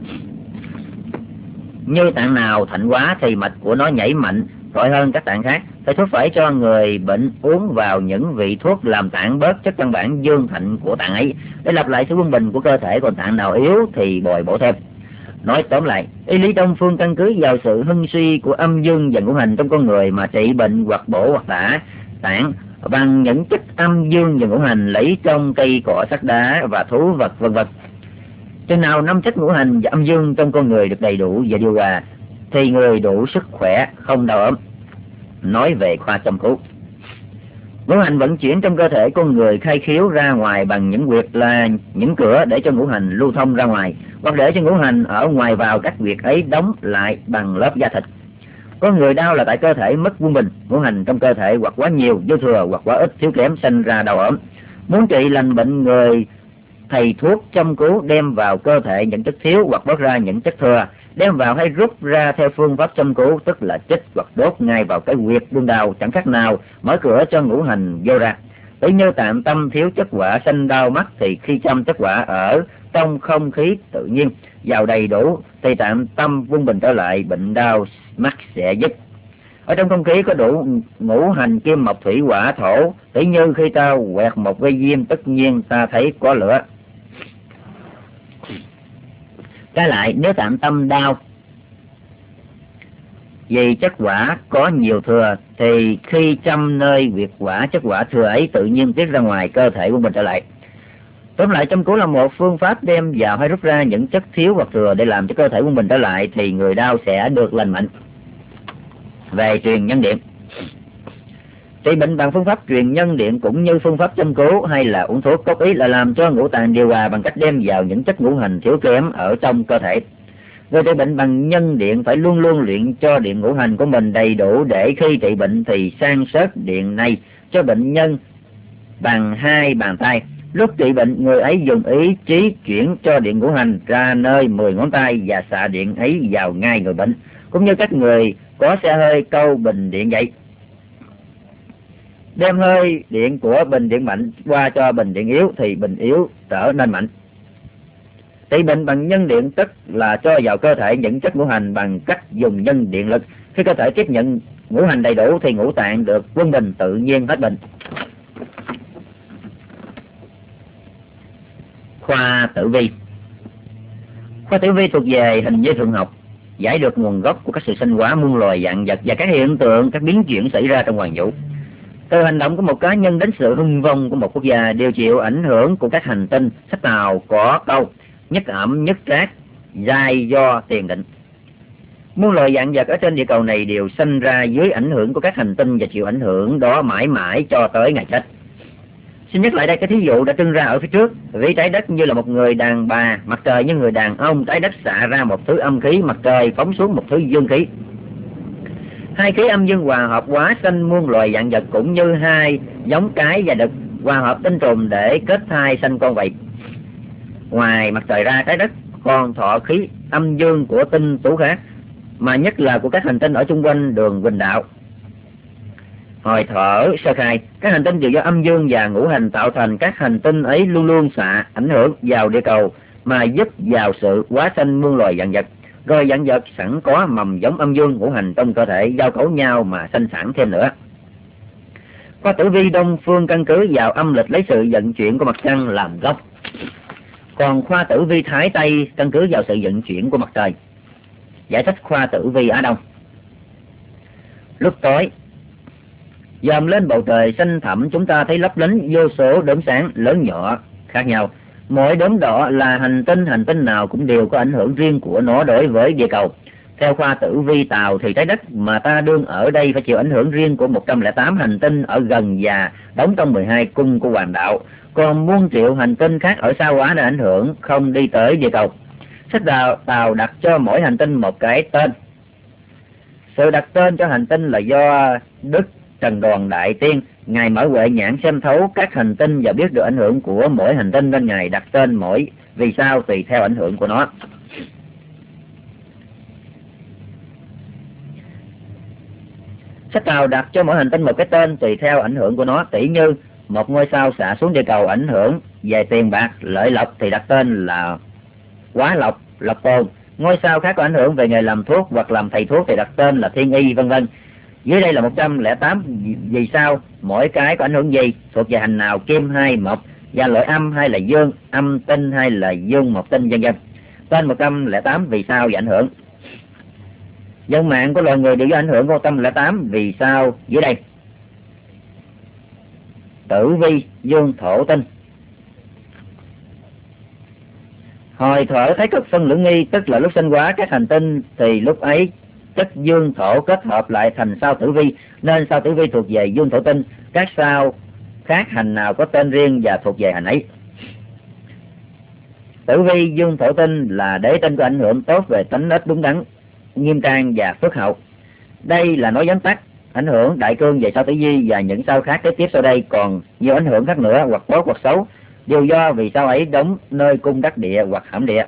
Như tạng nào thạnh quá thì mạch của nó nhảy mạnh gọi hơn các tạng khác, thầy thuốc phải cho người bệnh uống vào những vị thuốc làm tạng bớt chất căn bản dương thạnh của tạng ấy để lập lại sự quân bình của cơ thể. Còn tạng nào yếu thì bồi bổ thêm. Nói tóm lại, y lý Đông phương căn cứ vào sự hưng suy của âm dương và ngũ hành trong con người mà trị bệnh hoặc bổ hoặc tả tạng bằng những chất âm dương và ngũ hành lấy trong cây cỏ sắt đá và thú vật vân vân. Chừng nào năm chất ngũ hành và âm dương trong con người được đầy đủ và điều hòa thì người đủ sức khỏe, không đau ốm. Nói về khoa châm cứu, ngũ hành vận chuyển trong cơ thể con người khai khiếu ra ngoài bằng những huyệt là những cửa để cho ngũ hành lưu thông ra ngoài, hoặc để cho ngũ hành ở ngoài vào các huyệt ấy đóng lại bằng lớp da thịt. Có người đau là tại cơ thể mất quân bình, ngũ hành trong cơ thể hoặc quá nhiều, dư thừa, hoặc quá ít, thiếu kém, sinh ra đau ốm. Muốn trị lành bệnh, người thầy thuốc châm cứu đem vào cơ thể những chất thiếu hoặc bớt ra những chất thừa, đem vào hay rút ra theo phương pháp châm cứu, tức là chích hoặc đốt ngay vào cái huyệt đương đau, chẳng khác nào mở cửa cho ngũ hành vô ra. Tỷ như tạng tâm thiếu chất hỏa sanh đau mắt thì khi châm chất hỏa ở trong không khí tự nhiên vào đầy đủ thì tạng tâm quân bình trở lại, bệnh đau mắt sẽ dứt. Ở trong không khí có đủ ngũ hành kim mộc thủy hỏa thổ, tỷ như khi ta quẹt một cây diêm tất nhiên ta thấy có lửa. Trái lại, nếu tạng tâm đau vì chất hỏa có nhiều thừa thì khi châm nơi huyệt hỏa, chất hỏa thừa ấy tự nhiên tiết ra ngoài, cơ thể của mình trở lại. Tóm lại, châm cứu là một phương pháp đem vào hay rút ra những chất thiếu hoặc thừa để làm cho cơ thể của mình trở lại thì người đau sẽ được lành mạnh. Về truyền nhân điện, trị bệnh bằng phương pháp truyền nhân điện cũng như phương pháp châm cứu hay là uống thuốc, cốt ý là làm cho ngũ tạng điều hòa bằng cách đem vào những chất ngũ hành thiếu kém ở trong cơ thể. Người trị bệnh bằng nhân điện phải luôn luôn luyện cho điện ngũ hành của mình đầy đủ để khi trị bệnh thì san sớt điện này cho bệnh nhân bằng hai bàn tay. Lúc trị bệnh, người ấy dùng ý chí chuyển cho điện ngũ hành ra nơi mười ngón tay và xạ điện ấy vào ngay người bệnh. cũng như các người có xe hơi câu bình điện vậy. Đem hơi điện của bình điện mạnh qua cho bình điện yếu thì bình yếu trở nên mạnh. Trị bệnh bằng nhân điện tức là cho vào cơ thể những chất ngũ hành bằng cách dùng nhân điện lực. Khi cơ thể tiếp nhận ngũ hành đầy đủ thì ngũ tạng được quân bình, tự nhiên hết bệnh. Khoa tử vi. Khoa tử vi thuộc về hình như thượng học, giải được nguồn gốc của các sự sinh hóa muôn loài vạn vật và các hiện tượng, các biến chuyển xảy ra trong hoàn vũ. Từ hành động của một cá nhân đến sự hưng vong của một quốc gia đều chịu ảnh hưởng của các hành tinh. Sách Tàu có câu nhất ẩm nhất trác, giai do tiền định. Muôn loài vạn vật ở trên địa cầu này đều sinh ra dưới ảnh hưởng của các hành tinh và chịu ảnh hưởng đó mãi mãi cho tới ngày chết. Xin nhắc lại đây cái thí dụ đã trưng ra ở phía trước. Vì trái đất như là một người đàn bà, mặt trời như người đàn ông, trái đất xạ ra một thứ âm khí, mặt trời phóng xuống một thứ dương khí. Hai khí âm dương hòa hợp hóa sanh muôn loài vạn vật, cũng như hai giống cái và đực hòa hợp tinh trùng để kết thai sanh con vậy. Ngoài mặt trời ra, trái đất còn thọ khí âm dương của tinh tú khác, mà nhất là của các hành tinh ở chung quanh đường Huỳnh Đạo. Hồi thở sơ khai, các hành tinh đều do âm dương và ngũ hành tạo thành. Các hành tinh ấy luôn luôn xạ ảnh hưởng vào địa cầu mà giúp vào sự hóa sanh muôn loài vạn vật. Rồi vạn vật sẵn có mầm giống âm dương ngũ hành trong cơ thể giao cấu nhau mà sanh sản thêm nữa. Khoa tử vi Đông phương căn cứ vào âm lịch lấy sự vận chuyển của mặt trăng làm gốc. Còn khoa tử vi Thái Tây căn cứ vào sự vận chuyển của mặt trời. Giải thích khoa tử vi Á Đông. Lúc tối, dòm lên bầu trời xanh thẳm, chúng ta thấy lấp lánh vô số đốm sáng lớn nhỏ khác nhau. Mỗi đốm đỏ là hành tinh, hành tinh nào cũng đều có ảnh hưởng riêng của nó đối với địa cầu. Theo khoa tử vi Tàu thì trái đất mà ta đương ở đây phải chịu ảnh hưởng riêng của một trăm lẻ tám hành tinh ở gần và đóng trong mười hai cung của Hoàng đạo. Còn muôn triệu hành tinh khác ở sao Hỏa đã ảnh hưởng không đi tới địa cầu. Sách Tàu, Tàu đặt cho mỗi hành tinh một cái tên. Sự đặt tên cho hành tinh là do Đức Trần Đoàn Đại Tiên, Ngài mở huệ nhãn xem thấu các hành tinh và biết được ảnh hưởng của mỗi hành tinh, nên Ngài đặt tên mỗi vì sao tùy theo ảnh hưởng của nó. Sách Tàu đặt cho mỗi hành tinh một cái tên tùy theo ảnh hưởng của nó. Tỷ như một ngôi sao xạ xuống địa cầu ảnh hưởng về tiền bạc, lợi lộc thì đặt tên là Quá Lộc, Lộc Tôn. Ngôi sao khác có ảnh hưởng về nghề làm thuốc hoặc làm thầy thuốc thì đặt tên là Thiên Y, vân vân. Dưới đây là một trăm lẻ tám vì sao, mỗi cái có ảnh hưởng gì, thuộc về hành nào, kim hay mộc, và loại âm hay là dương, âm tinh hay là dương một tinh, vân vân. Tên một trăm lẻ tám vì sao và ảnh hưởng. Dân mạng của loài người đều do ảnh hưởng của một trăm lẻ tám vì sao dưới đây. Tử vi dương thổ tinh. Hồi thở thấy cực phân lưỡng nghi, tức là lúc sinh hóa các hành tinh thì lúc ấy chất dương thổ kết hợp lại thành sao tử vi, nên sao tử vi thuộc về dương thổ tinh. Các sao khác hành nào có tên riêng và thuộc về hành ấy. Tử vi dương thổ tinh là đế tinh có ảnh hưởng tốt về tánh nết đúng đắn, nghiêm trang và phước hậu. Đây là nói vắn tắt ảnh hưởng đại cương về sao tử vi, và những sao khác kế tiếp sau đây còn nhiều ảnh hưởng khác nữa, hoặc tốt hoặc xấu, đều do vì sao ấy đóng nơi cung đắc địa hoặc hãm địa.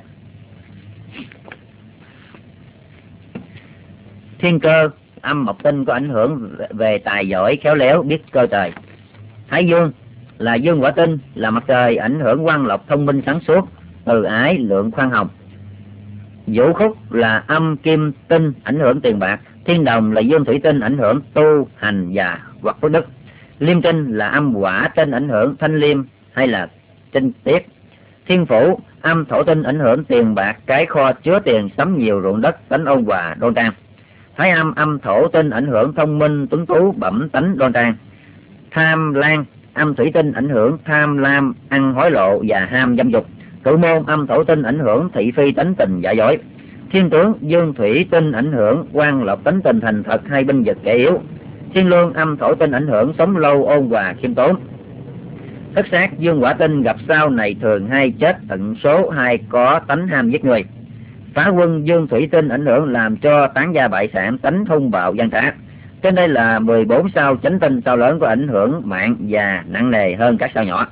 Thiên cơ âm mộc tinh có ảnh hưởng về tài giỏi, khéo léo, biết cơ trời. Thái dương là dương hỏa tinh, là mặt trời, ảnh hưởng quan lộc, thông minh, sáng suốt, từ ái, lượng, khoan hồng. Vũ khúc là âm kim tinh, ảnh hưởng tiền bạc. Thiên đồng là dương thủy tinh, ảnh hưởng tu hành và hoặc phước đức. Liêm tinh là âm hỏa tinh, ảnh hưởng thanh liêm hay là tinh tiết. Thiên phủ âm thổ tinh, ảnh hưởng tiền bạc, cái kho chứa tiền, sắm nhiều ruộng đất, tánh ôn hòa đoan trang. Thái âm âm thổ tinh, ảnh hưởng thông minh, tuấn tú, bẩm tánh đoan trang. Tham lan âm thủy tinh, ảnh hưởng tham lam, ăn hối lộ và ham dâm dục. Cửu môn âm thổ tinh, ảnh hưởng thị phi, tánh tình giả dối. Thiên tướng dương thủy tinh, ảnh hưởng quan lộc, tánh tình thành thật hay binh vực kẻ yếu. Thiên lương âm thổ tinh, ảnh hưởng sống lâu, ôn hòa, khiêm tốn. Thất sát dương hỏa tinh gặp sao này thường hay chết tận số, hay có tánh ham giết người. Phá quân dương thủy tinh, ảnh hưởng làm cho tán gia bại sản, tánh hung bạo gian trá. Trên đây là mười bốn sao chánh tinh, sao lớn có ảnh hưởng mạng và nặng nề hơn các sao nhỏ.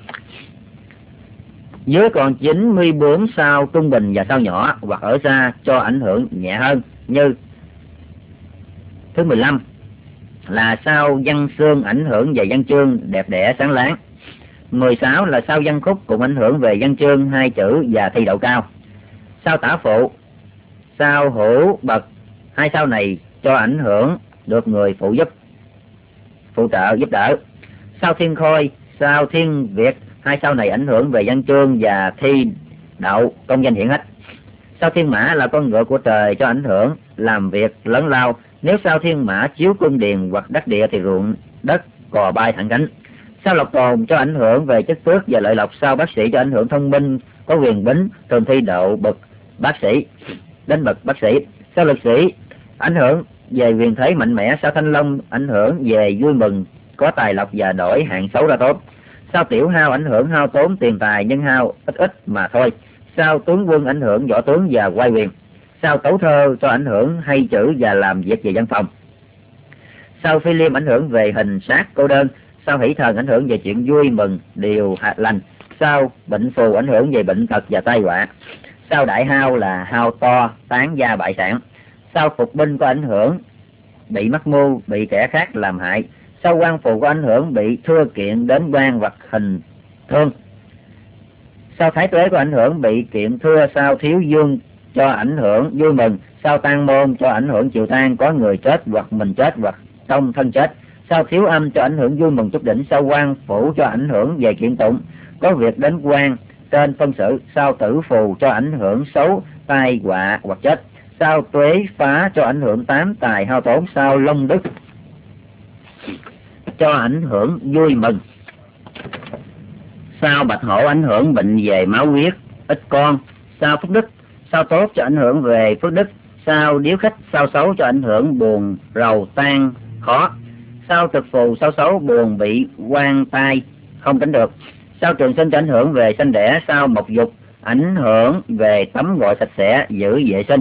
Dưới còn chín mươi bốn sao trung bình và sao nhỏ hoặc ở xa cho ảnh hưởng nhẹ hơn, như Thứ mười lăm là sao văn xương ảnh hưởng về văn chương đẹp đẽ sáng láng. Mười sáu là sao văn khúc cũng ảnh hưởng về văn chương, hai chữ và thi độ cao. Sao tả phụ, sao hữu bậc, hai sao này cho ảnh hưởng được người phụ giúp, phụ trợ giúp đỡ. Sao thiên khôi, sao thiên việt, hai sao này ảnh hưởng về văn chương và thi đậu công danh hiển hách. Sao thiên mã là con ngựa của trời cho ảnh hưởng làm việc lớn lao. Nếu sao thiên mã chiếu cung điền hoặc đất địa thì ruộng đất cò bay thẳng cánh. Sao lộc tồn cho ảnh hưởng về chất phước và lợi lộc. Sao bác sĩ cho ảnh hưởng thông minh, có quyền bính, thường thi đậu bậc bác sĩ đến bậc bác sĩ. Sao lực sĩ ảnh hưởng về quyền thế mạnh mẽ. Sao thanh long ảnh hưởng về vui mừng, có tài lộc và đổi hạng xấu ra tốt. Sao tiểu hao ảnh hưởng hao tốn tiền tài, nhưng hao ít ít mà thôi. Sao tướng quân ảnh hưởng võ tướng và quay quyền. Sao tấu thơ cho ảnh hưởng hay chữ và làm việc về văn phòng. Sao phi liêm ảnh hưởng về hình sát cô đơn. Sao hỷ thần ảnh hưởng về chuyện vui mừng điều lành. Sao bệnh phù ảnh hưởng về bệnh tật và tai họa. Sao đại hao là hao to, tán gia bại sản. Sao phục binh có ảnh hưởng bị mắc mưu, bị kẻ khác làm hại. Sao quan phù có ảnh hưởng bị thưa kiện đến quan hoặc hình thương. Sao thái tuế có ảnh hưởng bị kiện thưa. Sao thiếu dương cho ảnh hưởng vui mừng. Sao tang môn cho ảnh hưởng chịu tang, có người chết hoặc mình chết hoặc trong thân chết. Sao thiếu âm cho ảnh hưởng vui mừng chút đỉnh. Sao quan phủ cho ảnh hưởng về kiện tụng, có việc đến quan trên phân xử. Sao tử phù cho ảnh hưởng xấu, tai họa hoặc chết. Sao tuế phá cho ảnh hưởng tám tài hao tốn. Sao long đức cho ảnh hưởng vui mừng. Sao bạch hổ ảnh hưởng bệnh về máu huyết, ít con. Sao phúc đức, sao tốt cho ảnh hưởng về phước đức. Sao điếu khách, sao xấu cho ảnh hưởng buồn rầu tan khó. Sao thực phù, sao xấu buồn bị quan tai không tránh được. Sao trường sinh cho ảnh hưởng về sanh đẻ. Sao mộc dục ảnh hưởng về tắm gội sạch sẽ, giữ vệ sinh.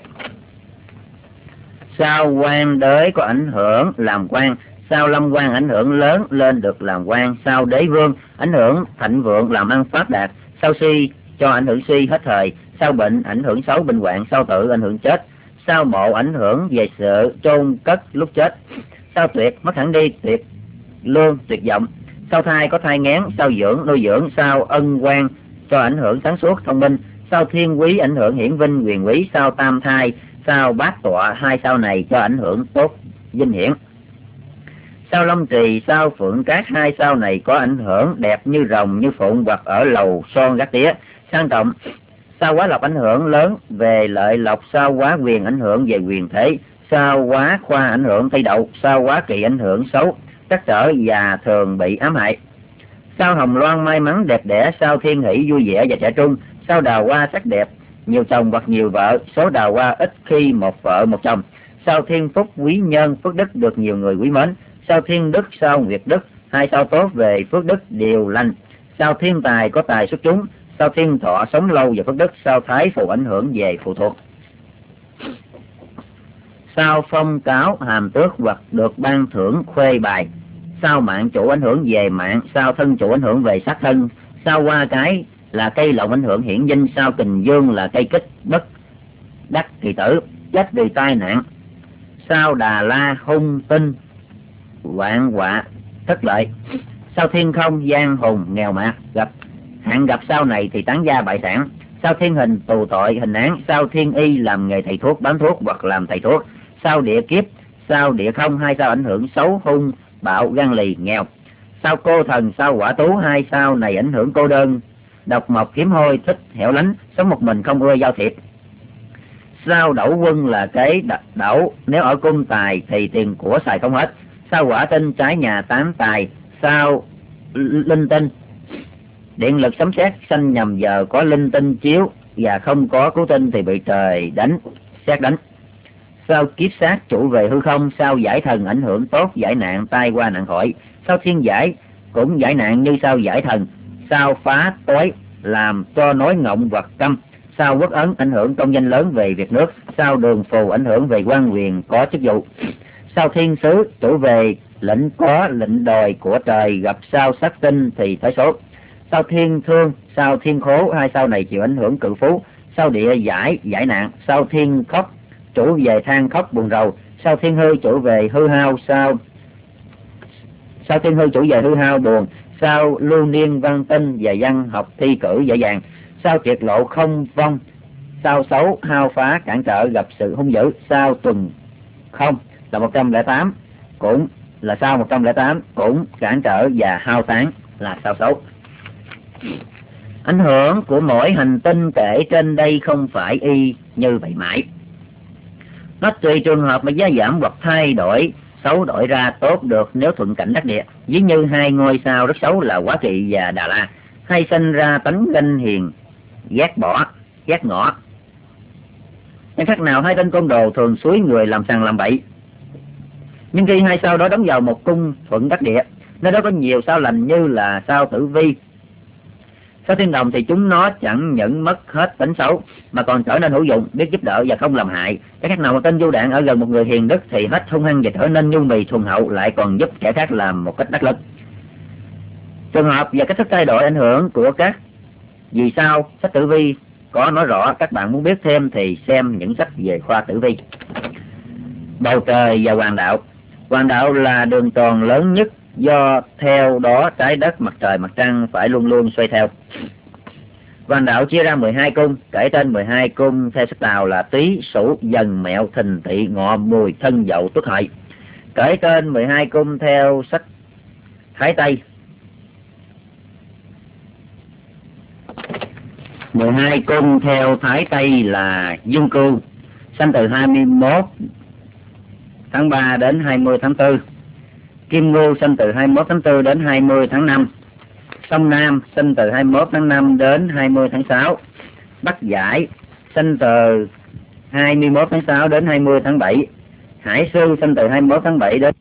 Sao quan đới có ảnh hưởng làm quan. Sao lâm quan ảnh hưởng lớn lên được làm quan. Sao đế vương ảnh hưởng thịnh vượng làm ăn phát đạt. Sao si cho ảnh hưởng suy hết thời. Sao bệnh ảnh hưởng xấu bệnh hoạn. Sao tử ảnh hưởng chết. Sao mộ ảnh hưởng về sự chôn cất lúc chết. Sao tuyệt mất hẳn đi, tuyệt lương tuyệt vọng. Sao thai có thai nghén. Sao dưỡng nuôi dưỡng. Sao ân quan cho ảnh hưởng sáng suốt thông minh. Sao thiên quý ảnh hưởng hiển vinh quyền quý. Sao tam thai, sao bát tọa, hai sao này cho ảnh hưởng tốt vinh hiển. Sao long trì, sao phượng cát, hai sao này có ảnh hưởng đẹp như rồng như phụng hoặc ở lầu son gác tía sang trọng. Sao quá lộc ảnh hưởng lớn về lợi lộc. Sao quá quyền ảnh hưởng về quyền thế. Sao quá khoa ảnh hưởng thi đậu. Sao quá kỳ ảnh hưởng xấu trắc trở và thường bị ám hại. Sao hồng loan may mắn đẹp đẽ. Sao thiên hỷ vui vẻ và trẻ trung. Sao đào hoa sắc đẹp nhiều chồng hoặc nhiều vợ. Số đào hoa ít khi một vợ một chồng. Sao thiên phúc quý nhân phước đức được nhiều người quý mến. Sao thiên đức, sao nguyệt đức, hai sao tốt về phước đức điều lành. Sao thiên tài có tài xuất chúng. Sao thiên thọ sống lâu và phước đức. Sao thái phù ảnh hưởng về phụ thuộc. Sao phong cáo hàm tước hoặc được ban thưởng khuê bài. Sao mạng chủ ảnh hưởng về mạng. Sao thân chủ ảnh hưởng về sát thân. Sao hoa cái là cây lộc ảnh hưởng hiển vinh. Sao kình dương là cây kích bất đắc kỳ tử, chết vì tai nạn. Sao đà la hung tinh hoạn họa thất lợi. Sao thiên không gian hùng nghèo mạt gặp hạn gặp. Sao này thì tán gia bại sản. Sao thiên hình tù tội hình án. Sao thiên y làm nghề thầy thuốc bán thuốc hoặc làm thầy thuốc. Sao địa kiếp, sao địa không, hai sao ảnh hưởng xấu hung bạo gan lì nghèo. Sao cô thần, sao quả tú, hai sao này ảnh hưởng cô đơn độc mộc kiếm hôi thích hẻo lánh, sống một mình không ưa giao thiệp. Sao đẩu quân là cái đẩu, nếu ở cung tài thì tiền của xài không hết. Sao quả tinh trái nhà tám tài. Sao linh tinh điện lực sấm sét sanh nhầm giờ có linh tinh chiếu và không có cứu tinh thì bị trời đánh sét đánh. Sao kiếp sát chủ về hư không. Sao giải thần ảnh hưởng tốt giải nạn tai qua nạn khỏi. Sao thiên giải cũng giải nạn như sao giải thần. Sao phá tối làm cho nói ngọng hoặc câm. Sao quốc ấn ảnh hưởng công danh lớn về việc nước. Sao đường phù ảnh hưởng về quan quyền có chức vụ. Sao thiên sứ chủ về lệnh có lệnh đòi của trời gặp. Sao sát tinh thì tới số. Sao thiên thương, sao thiên khố, hai sao này chịu ảnh hưởng cự phú. Sao địa giải giải nạn. Sao thiên khóc chủ về than khóc buồn rầu. Sao thiên hư chủ về hư hao, sao sao thiên hư chủ về hư hao buồn, sao lưu niên văn tinh và văn học thi cử dễ dàng, sao triệt lộ không vong, sao xấu hao phá cản trở gặp sự hung dữ, sao tuần không là một trăm lẻ tám cũng là sao một trăm lẻ tám cũng cản trở và hao tán là sao xấu. Ảnh hưởng của mỗi hành tinh kể trên đây không phải y như vậy mãi. Nó tùy trường hợp mà giá giảm hoặc thay đổi, xấu đổi ra tốt được nếu thuận cảnh đắc địa. Ví như hai ngôi sao rất xấu là Quá Kỵ và Đà La, hay sinh ra tánh ganh hiền, ghét bỏ, ghét ngõ. Nhưng khác nào hai tên côn đồ thường xúi người làm sằng làm bậy. Nhưng khi hai sao đó đóng vào một cung thuận đắc địa, nơi đó có nhiều sao lành như là sao Tử Vi, sao Thiên Đồng, thì chúng nó chẳng những mất hết tính xấu mà còn trở nên hữu dụng, biết giúp đỡ và không làm hại. Cái khác nào một tên du đạn ở gần một người hiền đức thì hết hung hăng và trở nên nhu mì thuần hậu, lại còn giúp kẻ khác làm một cách đắc lực. Trường hợp và cách thức thay đổi ảnh hưởng của các vì sao sách Tử Vi có nói rõ. Các bạn muốn biết thêm thì xem những sách về khoa tử vi. Bầu trời và hoàng đạo. Hoàng đạo là đường tròn lớn nhất, do theo đó trái đất, mặt trời, mặt trăng phải luôn luôn xoay theo. Hoàng đạo chia ra mười hai cung, kể trên mười hai cung theo sách Tàu là Tý, Sửu, Dần, Mẹo, Thìn, Tỵ, Ngọ, Mùi, Thân, Dậu, Tuất, Hợi. Kể trên mười hai cung theo sách Thái Tây, mười hai cung theo Thái Tây là Dương Cưu, sinh từ hai mươi mốt tháng ba đến hai mươi tháng tư. Kim Ngưu sinh từ hai mươi mốt tháng tư đến hai mươi tháng năm. Sông Nam sinh từ hai mươi mốt tháng năm đến hai mươi tháng sáu. Bắc Giải sinh từ hai mươi mốt tháng sáu đến hai mươi tháng bảy. Hải Sư sinh từ hai mươi mốt tháng bảy đến